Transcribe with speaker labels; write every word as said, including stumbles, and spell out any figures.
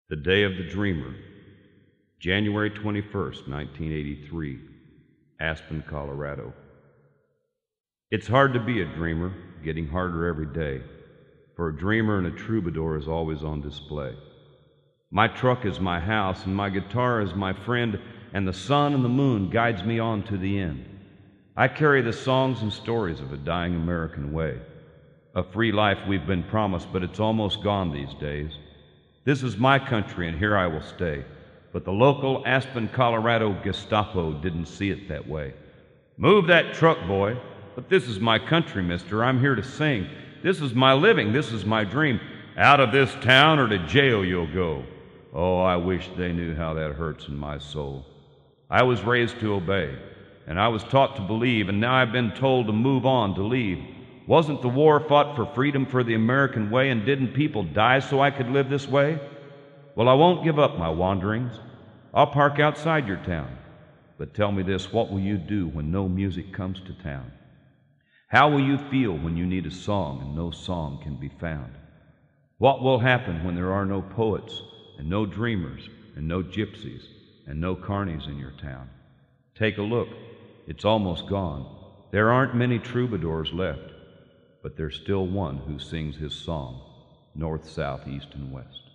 Speaker 1: The Day of the Dreamer, January twenty-first, nineteen eighty-three, Aspen, Colorado. It's hard to be a dreamer, getting harder every day, for a dreamer and a troubadour is always on display. My truck is my house, and my guitar is my friend, and the sun and the moon guides me on to the end. I carry the songs and stories of a dying American way. A free life we've been promised, but it's almost gone these days. This is my country, and here I will stay. But the local Aspen, Colorado Gestapo didn't see it that way. Move that truck, boy. But this is my country, mister. I'm here to sing. This is my living. This is my dream. Out of this town or to jail you'll go. Oh, I wish they knew how that hurts in my soul. I was raised to obey, and I was taught to believe, and now I've been told to move on, to leave. Wasn't the war fought for freedom, for the American way, and didn't people die so I could live this way? Well, I won't give up my wanderings. I'll park outside your town. But tell me this, what will you do when no music comes to town? How will you feel when you need a song and no song can be found? What will happen when there are no poets and no dreamers and no gypsies and no carnies in your town? Take a look. It's almost gone. There aren't many troubadours left, but there's still one who sings his song, north, south, east, and west.